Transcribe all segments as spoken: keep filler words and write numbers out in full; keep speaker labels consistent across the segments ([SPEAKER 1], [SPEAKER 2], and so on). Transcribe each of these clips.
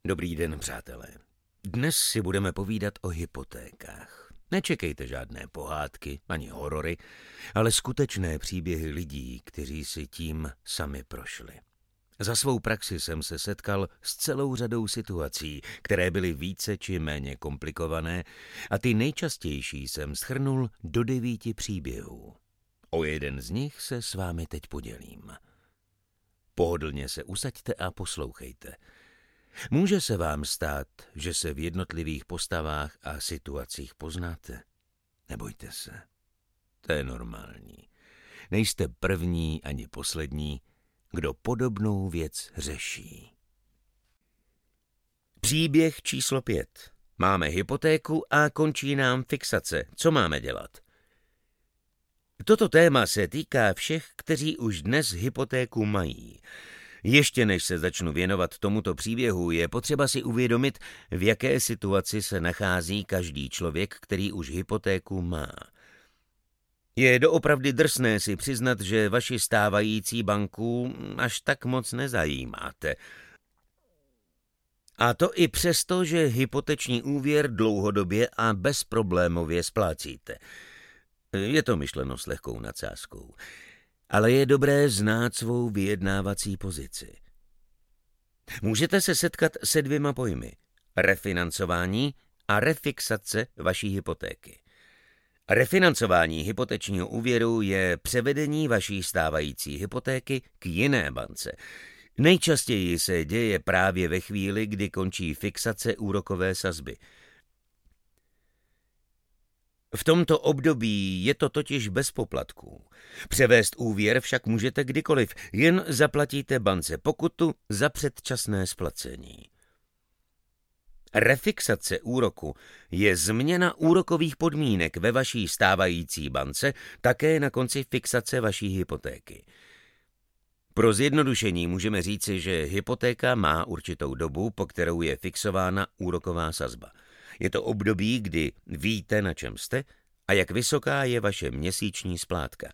[SPEAKER 1] Dobrý den, přátelé. Dnes si budeme povídat o hypotékách. Nečekejte žádné pohádky ani horory, ale skutečné příběhy lidí, kteří si tím sami prošli. Za svou praxi jsem se setkal s celou řadou situací, které byly více či méně komplikované, a ty nejčastější jsem shrnul do devíti příběhů. O jeden z nich se s vámi teď podělím. Pohodlně se usaďte a poslouchejte. Může se vám stát, že se v jednotlivých postavách a situacích poznáte? Nebojte se. To je normální. Nejste první ani poslední, kdo podobnou věc řeší. Příběh číslo pět. Máme hypotéku a končí nám fixace. Co máme dělat? Toto téma se týká všech, kteří už dnes hypotéku mají. Ještě než se začnu věnovat tomuto příběhu, je potřeba si uvědomit, v jaké situaci se nachází každý člověk, který už hypotéku má. Je doopravdy drsné si přiznat, že vaši stávající banku až tak moc nezajímáte. A to i přesto, že hypoteční úvěr dlouhodobě a bezproblémově splácíte. Je to myšleno s lehkou nadsázkou. Ale je dobré znát svou vyjednávací pozici. Můžete se setkat se dvěma pojmy: refinancování a refixace vaší hypotéky. Refinancování hypotečního úvěru je převedení vaší stávající hypotéky k jiné bance. Nejčastěji se děje právě ve chvíli, kdy končí fixace úrokové sazby. V tomto období je to totiž bez poplatků. Převést úvěr však můžete kdykoliv, jen zaplatíte bance pokutu za předčasné splacení. Refixace úroku je změna úrokových podmínek ve vaší stávající bance také na konci fixace vaší hypotéky. Pro zjednodušení můžeme říci, že hypotéka má určitou dobu, po kterou je fixována úroková sazba. Je to období, kdy víte, na čem jste a jak vysoká je vaše měsíční splátka.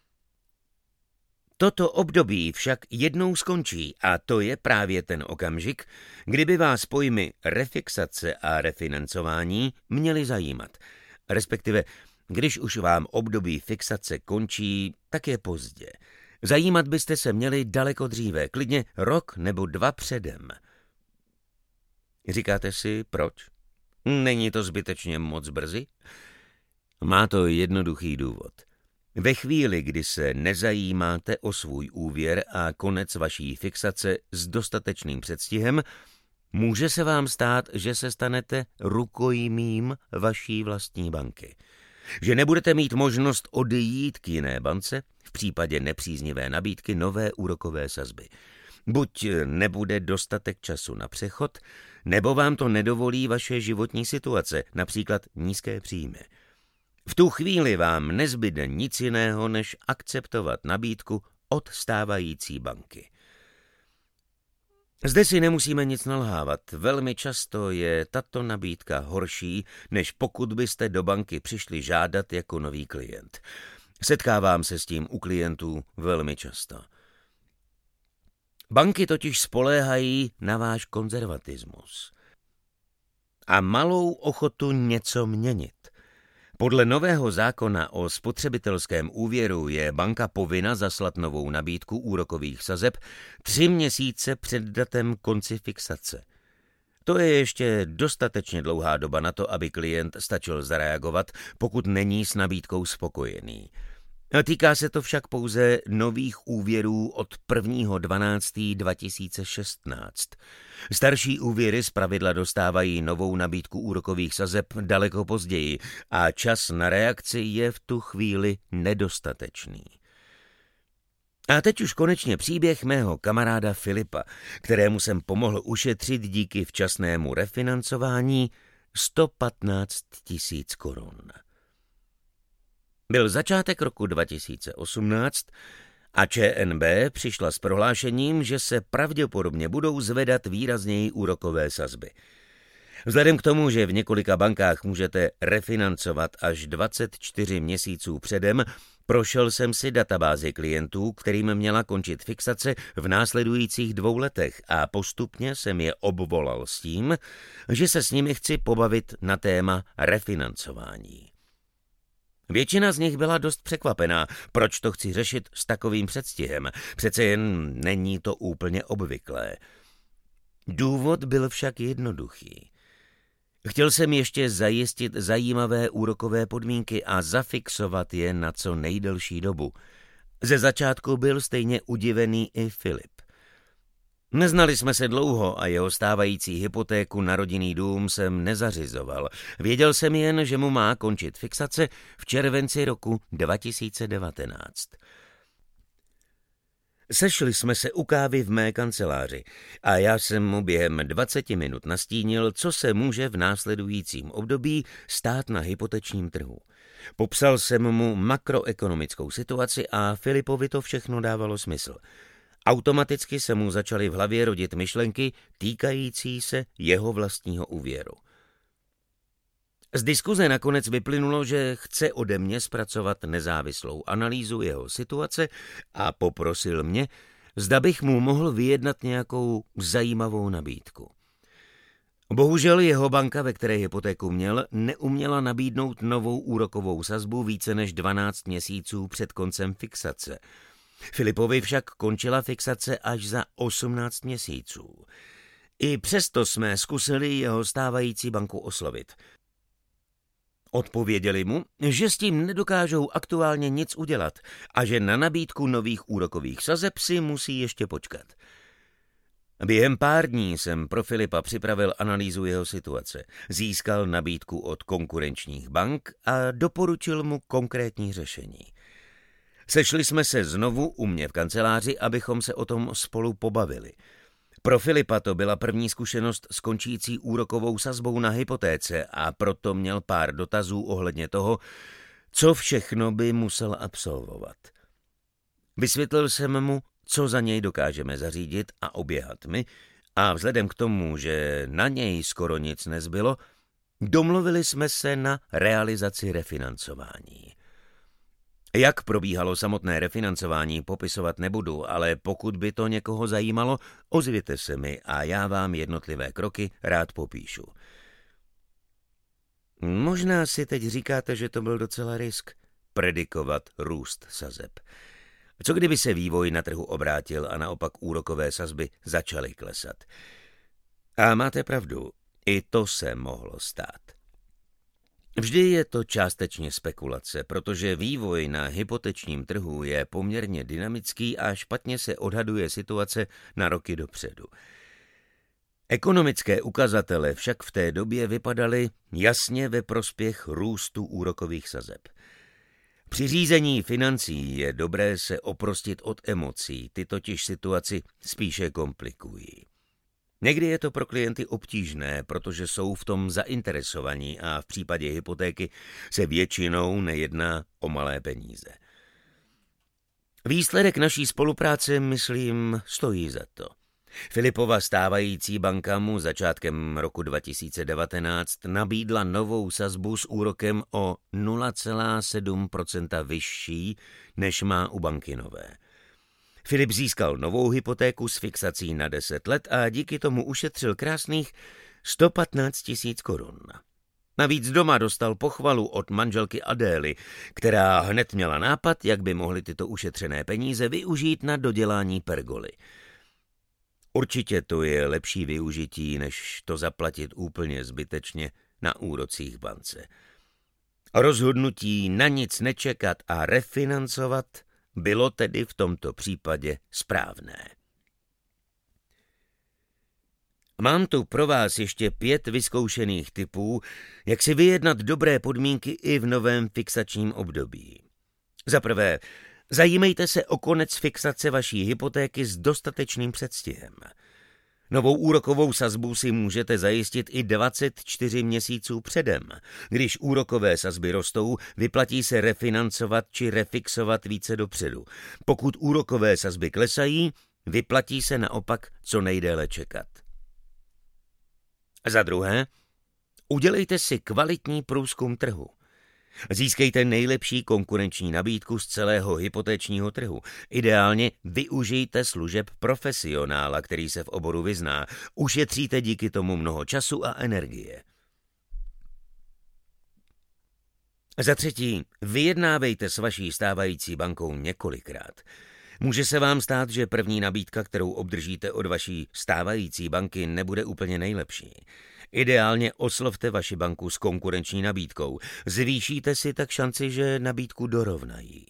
[SPEAKER 1] Toto období však jednou skončí a to je právě ten okamžik, kdyby vás pojmy refixace a refinancování měly zajímat. Respektive, když už vám období fixace končí, tak je pozdě. Zajímat byste se měli daleko dříve, klidně rok nebo dva předem. Říkáte si, proč? Není to zbytečně moc brzy? Má to jednoduchý důvod. Ve chvíli, kdy se nezajímáte o svůj úvěr a konec vaší fixace s dostatečným předstihem, může se vám stát, že se stanete rukojmím vaší vlastní banky. Že nebudete mít možnost odejít k jiné bance v případě nepříznivé nabídky nové úrokové sazby. Buď nebude dostatek času na přechod, nebo vám to nedovolí vaše životní situace, například nízké příjmy. V tu chvíli vám nezbyde nic jiného, než akceptovat nabídku od stávající banky. Zde si nemusíme nic nalhávat. Velmi často je tato nabídka horší, než pokud byste do banky přišli žádat jako nový klient. Setkávám se s tím u klientů velmi často. Banky totiž spoléhají na váš konzervatismus a malou ochotu něco měnit. Podle nového zákona o spotřebitelském úvěru je banka povinna zaslat novou nabídku úrokových sazeb tři měsíce před datem konci fixace. To je ještě dostatečně dlouhá doba na to, aby klient stačil zareagovat, pokud není s nabídkou spokojený. Týká se to však pouze nových úvěrů od prvního dvanáctého dva tisíce šestnáct. Starší úvěry zpravidla dostávají novou nabídku úrokových sazeb daleko později a čas na reakci je v tu chvíli nedostatečný. A teď už konečně příběh mého kamaráda Filipa, kterému jsem pomohl ušetřit díky včasnému refinancování sto patnáct tisíc korun. Byl začátek roku dva tisíce osmnáct a ČNB přišla s prohlášením, že se pravděpodobně budou zvedat výrazněji úrokové sazby. Vzhledem k tomu, že v několika bankách můžete refinancovat až dvacet čtyři měsíců předem, Prošel jsem si databázi klientů, kterým měla končit fixace v následujících dvou letech a postupně jsem je obvolal s tím, že se s nimi chci pobavit na téma refinancování. Většina z nich byla dost překvapená, proč to chci řešit s takovým předstihem. Přece jen není to úplně obvyklé. Důvod byl však jednoduchý. Chtěl jsem ještě zajistit zajímavé úrokové podmínky a zafixovat je na co nejdelší dobu. Ze začátku byl stejně udivený i Filip. Neznali jsme se dlouho a jeho stávající hypotéku na rodinný dům jsem nezařizoval. Věděl jsem jen, že mu má končit fixace v červenci roku dva tisíce devatenáct. Sešli jsme se u kávy v mé kanceláři a já jsem mu během dvaceti minut nastínil, co se může v následujícím období stát na hypotečním trhu. Popsal jsem mu makroekonomickou situaci a Filipovi to všechno dávalo smysl. Automaticky se mu začaly v hlavě rodit myšlenky týkající se jeho vlastního úvěru. Z diskuze nakonec vyplynulo, že chce ode mě zpracovat nezávislou analýzu jeho situace a poprosil mě, zda bych mu mohl vyjednat nějakou zajímavou nabídku. Bohužel jeho banka, ve které hypotéku měl, neuměla nabídnout novou úrokovou sazbu více než dvanáct měsíců před koncem fixace. Filipovi však končila fixace až za osmnáct měsíců. I přesto jsme zkusili jeho stávající banku oslovit. Odpověděli mu, že s tím nedokážou aktuálně nic udělat a že na nabídku nových úrokových sazeb si musí ještě počkat. Během pár dní jsem pro Filipa připravil analýzu jeho situace, získal nabídku od konkurenčních bank a doporučil mu konkrétní řešení. Sešli jsme se znovu u mě v kanceláři, abychom se o tom spolu pobavili. Pro Filipa to byla první zkušenost s končící úrokovou sazbou na hypotéce a proto měl pár dotazů ohledně toho, co všechno by musel absolvovat. Vysvětlil jsem mu, co za něj dokážeme zařídit a oběhat my, a vzhledem k tomu, že na něj skoro nic nezbylo, domluvili jsme se na realizaci refinancování. Jak probíhalo samotné refinancování, popisovat nebudu, ale pokud by to někoho zajímalo, ozvěte se mi a já vám jednotlivé kroky rád popíšu. Možná si teď říkáte, že to byl docela risk, predikovat růst sazeb. Co kdyby se vývoj na trhu obrátil a naopak úrokové sazby začaly klesat? A máte pravdu, i to se mohlo stát. Vždy je to částečně spekulace, protože vývoj na hypotečním trhu je poměrně dynamický a špatně se odhaduje situace na roky dopředu. Ekonomické ukazatele však v té době vypadaly jasně ve prospěch růstu úrokových sazeb. Při řízení financí je dobré se oprostit od emocí, ty totiž situaci spíše komplikují. Někdy je to pro klienty obtížné, protože jsou v tom zainteresovaní a v případě hypotéky se většinou nejedná o malé peníze. Výsledek naší spolupráce, myslím, stojí za to. Filipova stávající banka mu začátkem roku dva tisíce devatenáct nabídla novou sazbu s úrokem o nula celá sedm procenta vyšší, než má u banky nové. Filip získal novou hypotéku s fixací na deset let a díky tomu ušetřil krásných sto patnáct tisíc korun. Navíc doma dostal pochvalu od manželky Adély, která hned měla nápad, jak by mohly tyto ušetřené peníze využít na dodělání pergoly. Určitě to je lepší využití, než to zaplatit úplně zbytečně na úrocích bance. Rozhodnutí na nic nečekat a refinancovat bylo tedy v tomto případě správné. Mám tu pro vás ještě pět vyzkoušených tipů, jak si vyjednat dobré podmínky i v novém fixačním období. Za prvé, zajímejte se o konec fixace vaší hypotéky s dostatečným předstihem. Novou úrokovou sazbu si můžete zajistit i dvacet čtyři měsíců předem. Když úrokové sazby rostou, vyplatí se refinancovat či refixovat více dopředu. Pokud úrokové sazby klesají, vyplatí se naopak co nejdéle čekat. Za druhé, udělejte si kvalitní průzkum trhu. Získejte nejlepší konkurenční nabídku z celého hypotečního trhu. Ideálně využijte služeb profesionála, který se v oboru vyzná. Ušetříte díky tomu mnoho času a energie. Za třetí, vyjednávejte s vaší stávající bankou několikrát. Může se vám stát, že první nabídka, kterou obdržíte od vaší stávající banky, nebude úplně nejlepší. Ideálně oslovte vaši banku s konkurenční nabídkou. Zvýšíte si tak šanci, že nabídku dorovnají.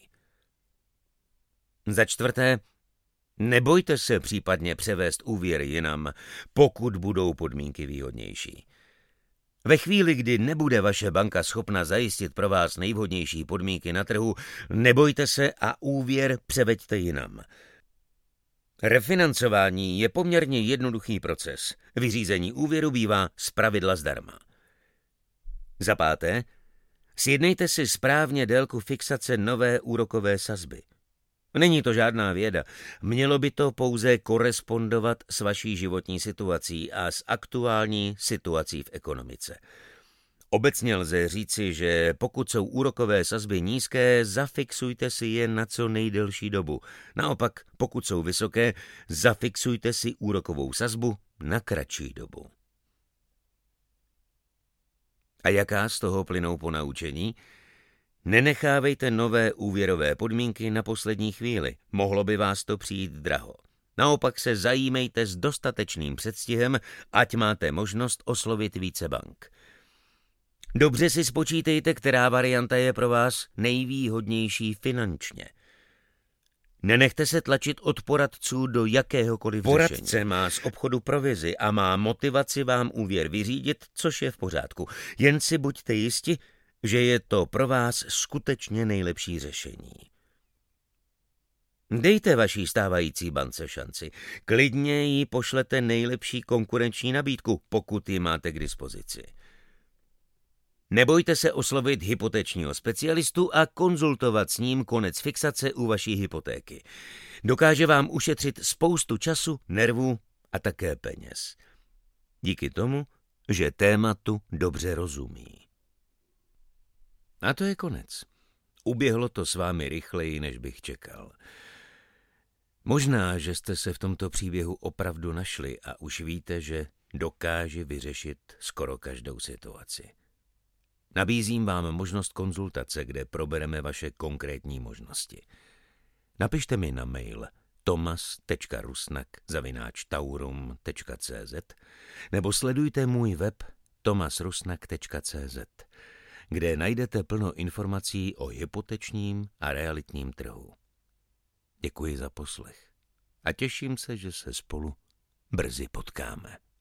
[SPEAKER 1] Za čtvrté, nebojte se případně převést úvěr jinam, pokud budou podmínky výhodnější. Ve chvíli, kdy nebude vaše banka schopna zajistit pro vás nejvhodnější podmínky na trhu, nebojte se a úvěr převeďte jinam. Refinancování je poměrně jednoduchý proces. Vyřízení úvěru bývá zpravidla zdarma. Za páté, sjednejte si správně délku fixace nové úrokové sazby. Není to žádná věda, mělo by to pouze korespondovat s vaší životní situací a s aktuální situací v ekonomice. Obecně lze říci, že pokud jsou úrokové sazby nízké, zafixujte si je na co nejdelší dobu. Naopak, pokud jsou vysoké, zafixujte si úrokovou sazbu na kratší dobu. A jaká z toho plynou ponaučení? Nenechávejte nové úvěrové podmínky na poslední chvíli, mohlo by vás to přijít draho. Naopak se zajímejte s dostatečným předstihem, ať máte možnost oslovit více bank. Dobře si spočítejte, která varianta je pro vás nejvýhodnější finančně. Nenechte se tlačit od poradců do jakéhokoliv řešení. Poradce má z obchodu provizi a má motivaci vám úvěr vyřídit, což je v pořádku. Jen si buďte jisti, že je to pro vás skutečně nejlepší řešení. Dejte vaší stávající bance šanci. Klidně jí pošlete nejlepší konkurenční nabídku, pokud ji máte k dispozici. Nebojte se oslovit hypotečního specialistu a konzultovat s ním konec fixace u vaší hypotéky. Dokáže vám ušetřit spoustu času, nervů a také peněz. Díky tomu, že tématu dobře rozumí. A to je konec. Uběhlo to s vámi rychleji, než bych čekal. Možná, že jste se v tomto příběhu opravdu našli a už víte, že dokáže vyřešit skoro každou situaci. Nabízím vám možnost konzultace, kde probereme vaše konkrétní možnosti. Napište mi na mail tomas tečka rusnak zavináč taurum tečka cz nebo sledujte můj web tomas rusnak tečka cz, kde najdete plno informací o hypotečním a realitním trhu. Děkuji za poslech a těším se, že se spolu brzy potkáme.